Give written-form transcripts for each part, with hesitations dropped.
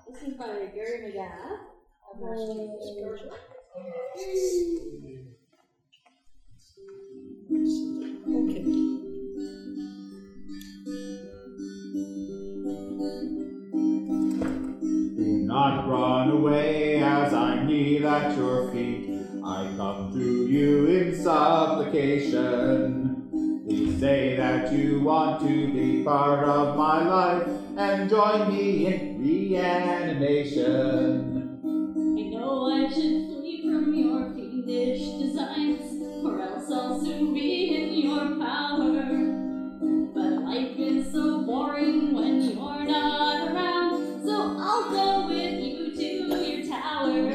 This is by Gary McGath. Okay. Do not run away as I kneel at your feet. I come to you in supplication. Please say that you want to be part of my life and join me in reanimation. I know I should flee from your fiendish designs, or else I'll soon be in your power. But life is so boring when you're not around, so I'll go with you to your tower.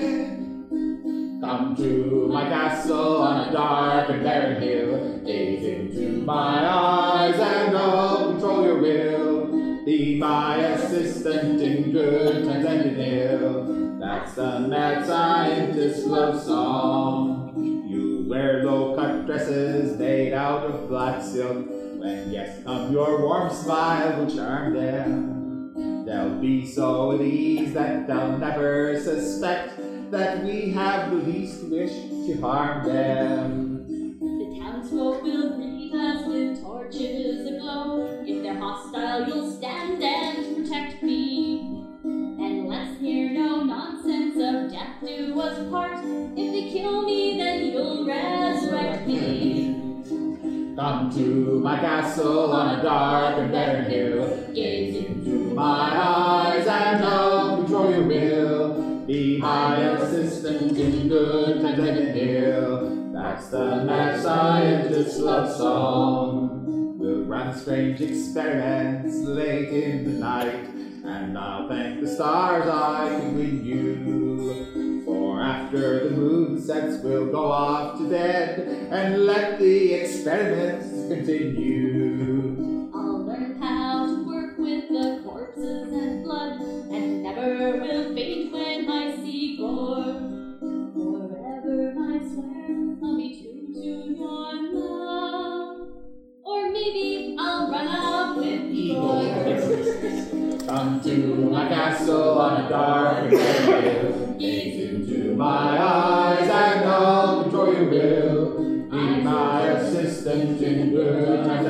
Come to my castle on a dark and barren hill. Gaze into my eyes and I'll control your will. Be my assistant in good times and in ill. That's the mad scientist love song. You wear low-cut dresses made out of black silk. When guests come, your warm smile will charm them. They'll be so at ease that they'll never suspect that we have the least wish to harm them. The townsfolk will greet us with torches aglow. If they're hostile, you'll stand and protect me. And let's hear no nonsense of death do us part. If they kill me, then you'll resurrect me. Come to my castle on a dark and barren hill. Gaze into my eyes and I'll control your will. Be my assistant in good times and in ill. That's the mad scientist's love song. We'll run strange experiments late in the night, and I'll thank the stars I can win you. For after the moon sets, we'll go off to bed and let the experiments continue. I'll learn how to work with the corpses and blood, and never will faint when I see gore. Forever I swear I'll be true to your love, or maybe I'll run off with Igor. Come to my castle on a dark and barren hill. Gaze into my eyes and I'll control your will. Be my assistant in good times